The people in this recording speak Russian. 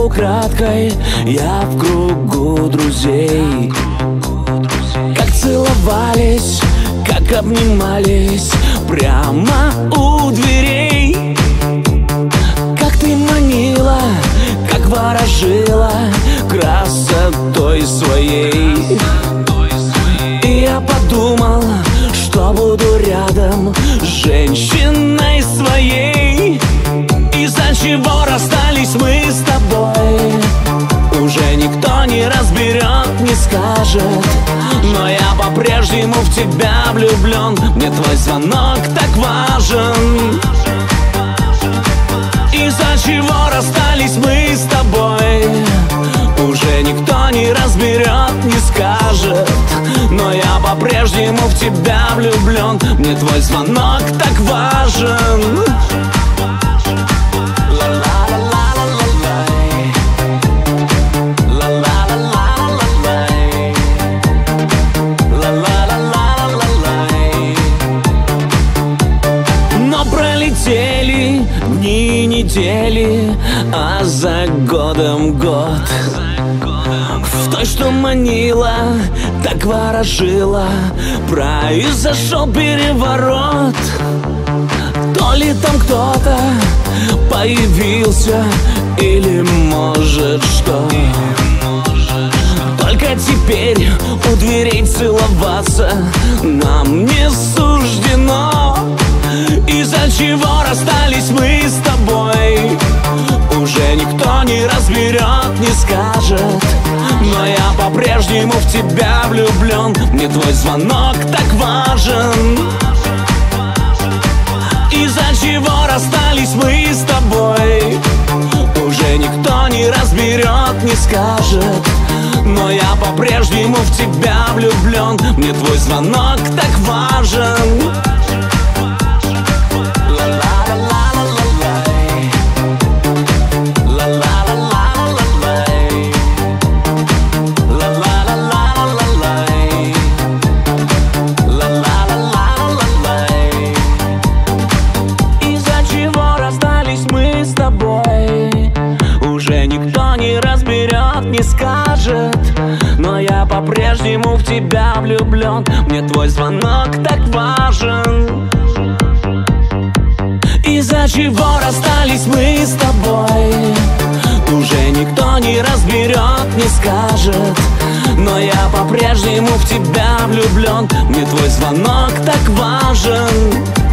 украдкой, я в кругу друзей. Как целовались, как обнимались прямо у дверей. Как ты манила, как ворожила красотой своей. И я подумал, что буду рядом с женщиной своей. Из-за чего расстались мы с тобой, уже никто не разберет, не скажет. Но я по-прежнему в тебя влюблен, мне твой звонок так важен. Из-за чего расстались мы с тобой, уже никто не разберет, не скажет. Но я по-прежнему в тебя влюблен, мне твой звонок так важен. Но пролетели дни, недели, а за годом год. В той, что манила, так ворожила, произошел переворот. То ли там кто-то появился, или может что. Только теперь у дверей целоваться нам не суждено. Из-за чего расстались мы с тобой, уже никто не разберет, не скажет. Но я по-прежнему в тебя влюблен, мне твой звонок так важен. Из-за чего расстались мы с тобой, уже никто не разберет, не скажет. Но я по-прежнему в тебя влюблен, мне твой звонок так важен. Не скажет, но я по-прежнему в тебя влюблен, мне твой звонок так важен. Из-за чего расстались мы с тобой, уже никто не разберет, не скажет. Но я по-прежнему в тебя влюблен, мне твой звонок так важен.